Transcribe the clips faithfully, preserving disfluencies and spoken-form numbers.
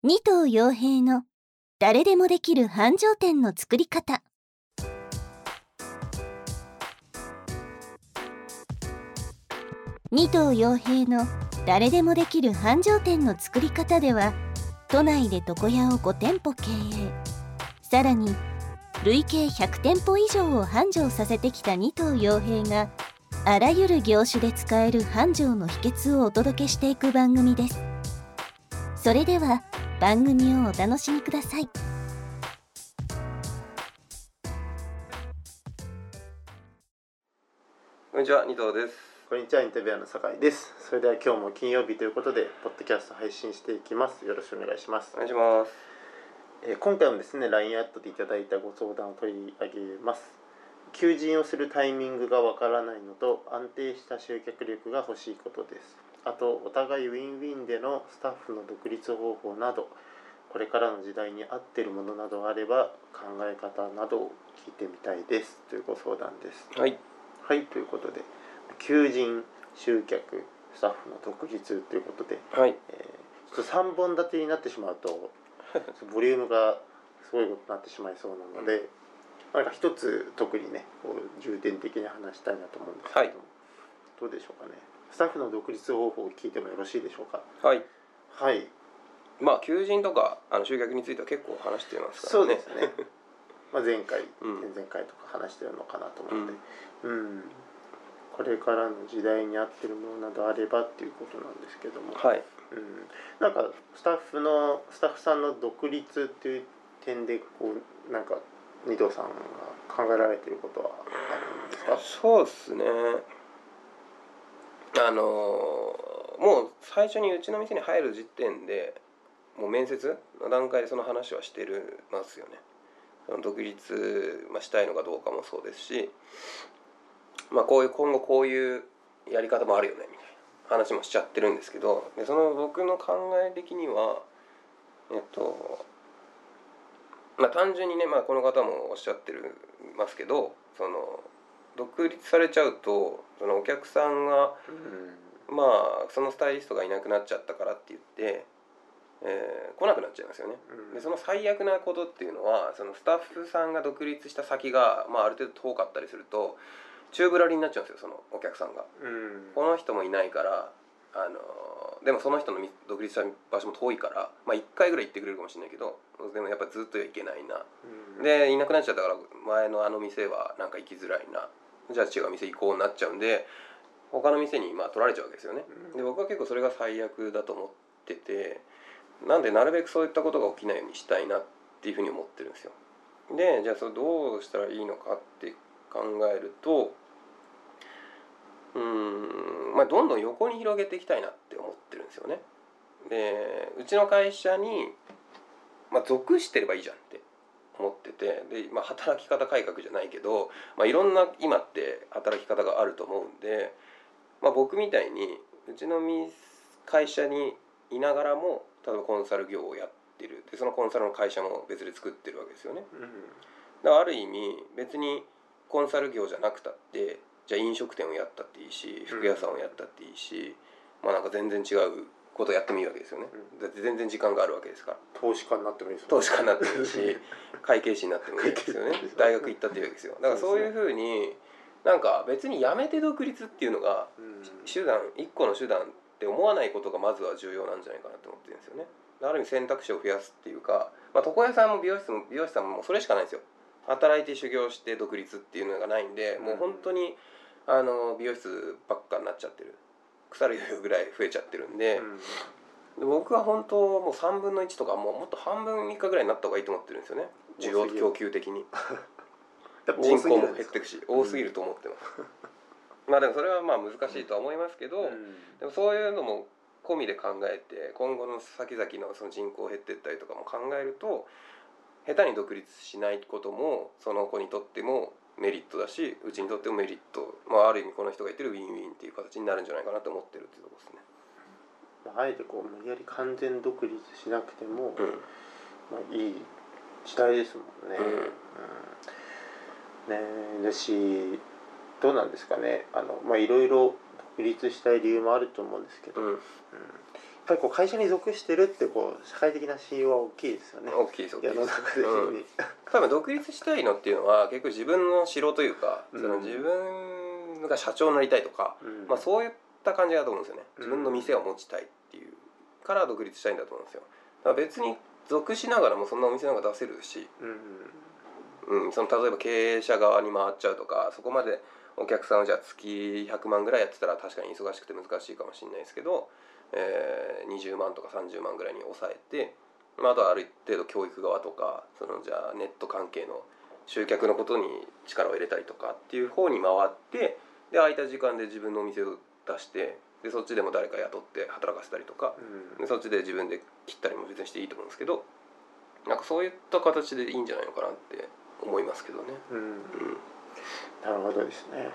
二頭陽平の誰でもできる繁盛店の作り方。二頭陽平の誰でもできる繁盛店の作り方では、都内で床屋をご店舗経営、さらに累計ひゃく店舗以上を繁盛させてきた二頭陽平が、あらゆる業種で使える繁盛の秘訣をお届けしていく番組です。それでは番組をお楽しみください。 こんにちは、二頭です。 こんにちは、インタビュアーの酒井です。それでは今日も金曜日ということでポッドキャスト配信していきます。よろしくお願いします。 お願いします。 えー、今回もですね ライン アットでいただいたご相談を取り上げます。求人をするタイミングがわからないのと、安定した集客力が欲しいことです。あと、お互いウィンウィンでのスタッフの独立方法など、これからの時代に合っているものなどあれば考え方などを聞いてみたいですというご相談です。 はいはい、ということで、求人、集客、スタッフの独立ということで、 はい、 えー、ちょっとさんぼん立てになってしまうとボリュームがすごいことになってしまいそうなので、なんか一つ特にねこう重点的に話したいなと思うんですけども、はい、どうでしょうかね。スタッフの独立方法を聞いてもよろしいでしょうか。 はいはい。 まあ求人とかあの集客については結構話してますからね。 そうですねまあ前回、 うん、 前々回とか話してるのかなと思うので、うん、うんこれからの時代に合ってるものなどあればっていうことなんですけども、 はい、 うん、なんかスタッフのスタッフさんの独立っていう点でこうなんか二頭さんが考えられていることはあるんですか？ そうですね。あのもう最初にうちの店に入る時点でもう面接の段階でその話はしてるますよね。その独立、まあ、したいのかどうかもそうですし、まあ、こういう今後こういうやり方もあるよねみたいな話もしちゃってるんですけど、でその僕の考え的にはえっとまあ単純にね、まあ、この方もおっしゃってるますけど、その独立されちゃうとそのお客さんが、うん、まあそのスタイリストがいなくなっちゃったからって言って、えー、来なくなっちゃいますよね。うん、でその最悪なことっていうのは、そのスタッフさんが独立した先が、まあ、ある程度遠かったりすると宙ぶらりになっちゃうんですよ、そのお客さんが。うん、この人もいないから、あのでもその人の独立した場所も遠いから、まあ、いっかいぐらい行ってくれるかもしれないけど、でもやっぱずっと行けないな、うん、でいなくなっちゃったから前のあの店はなんか行きづらいな、じゃあ違う店行こうになっちゃうんで他の店にまあ取られちゃうわけですよね。で僕は結構それが最悪だと思ってて、なんでなるべくそういったことが起きないようにしたいなっていうふうに思ってるんですよ。でじゃあそれどうしたらいいのかって考えると、うーんまあどんどん横に広げていきたいなって思ってるんですよね。でうちの会社に、まあ、属してればいいじゃんって思ってて、で、まあ、働き方改革じゃないけど、まあ、いろんな今って働き方があると思うんで、まあ、僕みたいにうちの会社にいながらも例えばコンサル業をやってる、でそのコンサルの会社も別で作ってるわけですよね。うん、だからある意味別にコンサル業じゃなくたってじゃあ飲食店をやったっていいし、服屋さんをやったっていいし、うん、まあなんか全然違うことをやってもいいわけですよね。だって全然時間があるわけですから。 投資家になってもいいですよね。 投資家になってもいいし会計士になってもいいですよね大学行ったっていいわけですよ。だからそういうふうになんか別にやめて独立っていうのが手段、一個の手段って思わないことがまずは重要なんじゃないかなと思ってるんですよね。ある意味選択肢を増やすっていうか、まあ、床屋さんも美容室も美容師さんもそれしかないんですよ。働いて修行して独立っていうのがないんで、もう本当にあの美容室ばっかになっちゃってる、腐るぐらい増えちゃってるんで、うん、僕は本当もうさんぶんのいちとかもうもっと半分以下ぐらいになった方がいいと思ってるんですよね、需要と供給的に人口も減っていくし多すぎると思ってます、うん、まあでもそれはまあ難しいとは思いますけど、うん、でもそういうのも込みで考えて今後の先々のその人口減っていったりとかも考えると、下手に独立しないこともその子にとってもメリットだし、うちにとってもメリット、まあ、ある意味この人が言ってるウィンウィンっていう形になるんじゃないかなと思ってるっていうところですね。 あえてこう無理やり完全独立しなくても、 うんまあ、いい時代ですもんね。うんうん、ねだしどうなんですかね、あのまあいろいろ独立したい理由もあると思うんですけど、 うんうん、 ぱりこう会社に属してるってこう社会的な信用は大きいですよね。 大きいです大きいです世の中的に、 うん、多分独立したいのっていうのは結構自分の城というか、 うん、 その自分が社長になりたいとか、 うん、 まあ、そういった感じだと思うんですよね。自分の店を持ちたいっていうから独立したいんだと思うんですよ。だから別に属しながらもそんなお店なんか出せるし、うんうん、その例えば経営者側に回っちゃうとか、そこまでお客さんをじゃあ月ひゃくまんぐらいやってたら確かに忙しくて難しいかもしれないですけど、えー、にじゅうまんとかさんじゅうまんぐらいに抑えて、まあ、あとはある程度教育側とかそのじゃあネット関係の集客のことに力を入れたりとかっていう方に回って、で空いた時間で自分のお店を出して、でそっちでも誰か雇って働かせたりとか、でそっちで自分で切ったりも別にしていいと思うんですけど、なんかそういった形でいいんじゃないのかなって思いますけどね。 うんうん、 うん、 なるほどですね。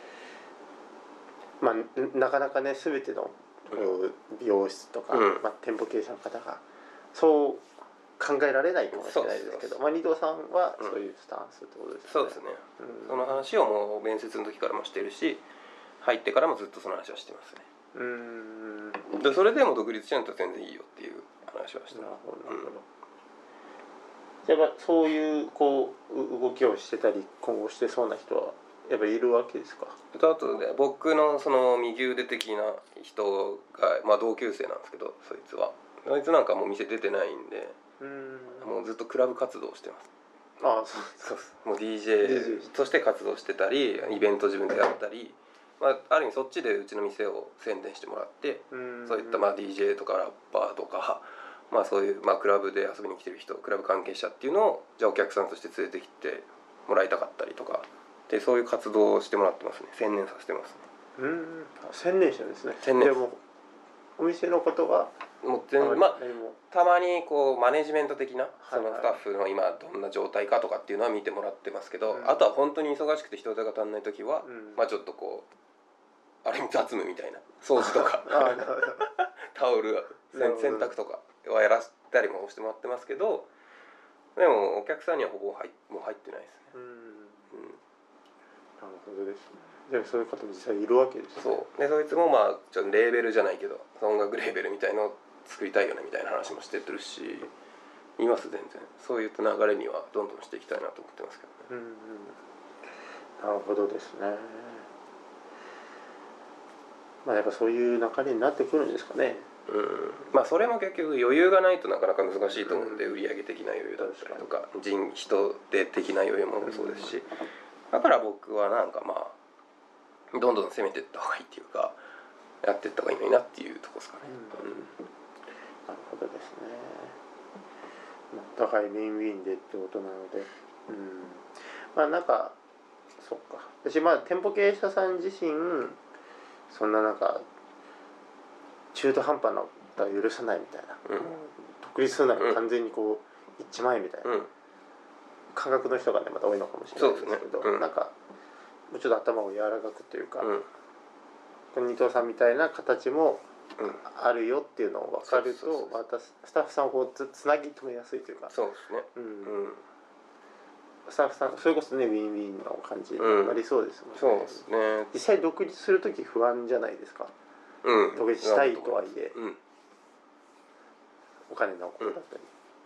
まあなかなかね全ての美容室とか、うんまあ、店舗経営者の方がそう考えられないかもしれないですけど、まあ、二藤さんはそういうスタンスってことですね。 そうですね、うん、その話をもう面接の時からもしてるし、入ってからもずっとその話はしてますね。うーんでそれでも独立しないと全然いいよっていう話はしてます。なるほどなるほど、 うん、やっぱそういうこう動きをしてたり今後してそうな人はやっぱいるわけですか。 あとで僕のその右腕的な人が、まあ、同級生なんですけど、そいつはそいつなんかもう店出てないんで、うんもうずっとクラブ活動をしてます。 ああそうそうもう ディージェー として活動してたり、イベント自分でやったり、まあ、ある意味そっちでうちの店を宣伝してもらって、うんそういったまあ ディージェー とかラッパーとか、まあ、そういうまあクラブで遊びに来てる人、クラブ関係者っていうのをじゃあお客さんとして連れてきてもらいたかったりとかで、そういう活動をしてもらってますね。専念させてますね。 うん専念者ですね。 専念。 でもお店のことはもう全然まあたまにこうマネジメント的なそのスタッフの今どんな状態かとかっていうのは見てもらってますけど、うん、あとは本当に忙しくて人手が足んない時は、うん、まあちょっとこうあれ雑務みたいな掃除とかタオル洗濯とかはやらせたりもしてもらってますけど、でもお客さんにはほぼ入もう入ってないですね。うん、うん、 なるほどですね。じゃあそういう方も実際いるわけですね。 そうでそいつもまあちょっとレーベルじゃないけど音楽レーベルみたいのを作りたいよねみたいな話もしてるし、います全然。そういった流れにはどんどんしていきたいなと思ってますけどね。 うん、なるほどですね。まあやっぱそういう流れになってくるんですかね。 うん、まあそれも結局余裕がないとなかなか難しいと思うんで、うん、売上的な余裕だったりとか人人手的な余裕もそうですし、だから僕はなんかまあどんどん攻めていった方がいいっていうかやっていった方がいいのになっていうとこですかね。うんうん、 なるほどですね。お互いウィンウィンでってことなので、うん、まあなんかそっか私まあ店舗経営者さん自身そんななんか中途半端なことは許さないみたいな、うん、独立するなら完全にこう一枚みたいな、うん、感覚の人がねまた多いのかもしれないですけど、ねうん、なんかもうちょっと頭を柔らかくというか、うん、この二藤さんみたいな形もあるよっていうのを分かると、またスタッフさんをこう つ, つなぎ止めやすいというか、 そうですね、うんうん、 スタッフさんそれこそねウィンウィンの感じになりそうですもんね。 そうですね。 実際独立する時不安じゃないですか。うん、独立したいとはいえ、うん、お金のことだったり、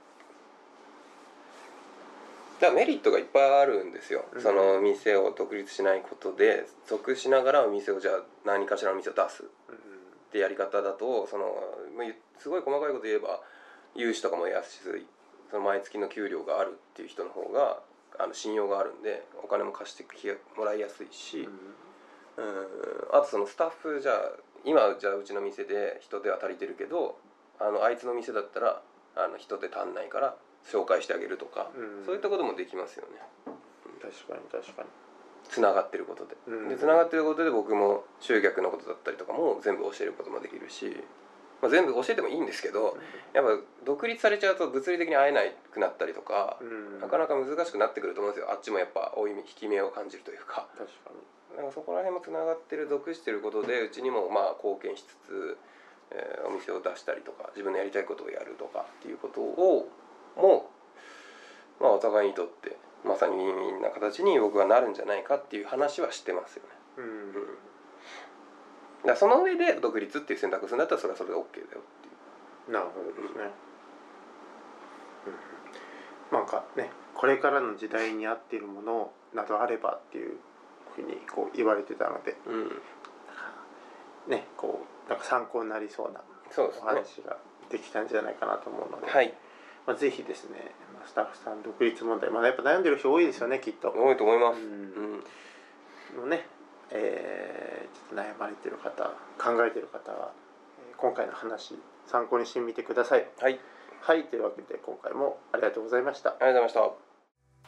だからメリットがいっぱいあるんですよ、うん、その店を独立しないことで属しながらお店をじゃあ何かしらの店を出すってやり方だと、そのすごい細かいこと言えば融資とかも安い、その毎月の給料があるっていう人の方があの信用があるんでお金も貸してもらいやすいし、うん、うんあとそのスタッフじゃあ今じゃあうちの店で人手は足りてるけど あのあいつの店だったらあの人手足んないから紹介してあげるとか、うん、そういったこともできますよね。 確かに確かにつながってることで、うん、でつながってることで僕も集客のことだったりとかも全部教えることもできるし、まあ、全部教えてもいいんですけど、うん、やっぱ独立されちゃうと物理的に会えなくなったりとか、うん、なかなか難しくなってくると思うんですよ。あっちもやっぱ負い目引き目を感じるというか、 確かになんかそこら辺もつながってる属してることでうちにもまあ貢献しつつ、えー、お店を出したりとか自分のやりたいことをやるとかっていうことをもう、まあ、お互いにとってまさにウィンウィンな形に僕はなるんじゃないかっていう話はしてますよね。うんうん、だからその上で独立っていう選択をするんだったらそれはそれで OK だよっていう。 なるほどですね。うん、なんかね、これからの時代に合っているものなどあればっていうふうにこう言われてたので、 うん、 ね、こうなんか参考になりそうなそうですね、 お話ができたんじゃないかなと思うので、 はい、 まあ、ぜひですね、スタッフさん独立問題、まだやっぱ悩んでる人多いですよね、きっと。 多いと思います。 うんうん、のね、えー、ちょっと悩まれてる方、考えてる方は今回の話参考にしてみてください。 はい、 はい、というわけで今回もありがとうございました。 ありがとうございました。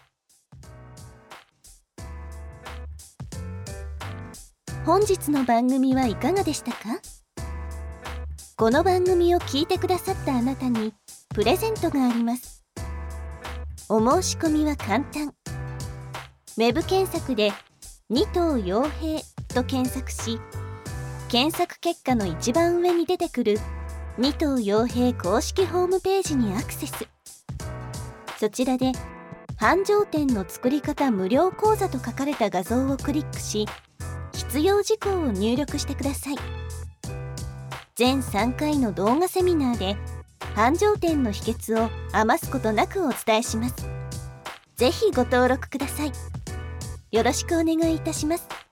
本日の番組はいかがでしたか？この番組を聞いてくださったあなたにプレゼントがあります。お申し込みは簡単。ウェブ検索で二頭陽平と検索し、検索結果の一番上に出てくる二頭陽平公式ホームページにアクセス。そちらで繁盛店の作り方無料講座と書かれた画像をクリックし、必要事項を入力してください。全さんかいの動画セミナーで繁盛店の秘訣を余すことなくお伝えします。ぜひご登録ください。よろしくお願いいたします。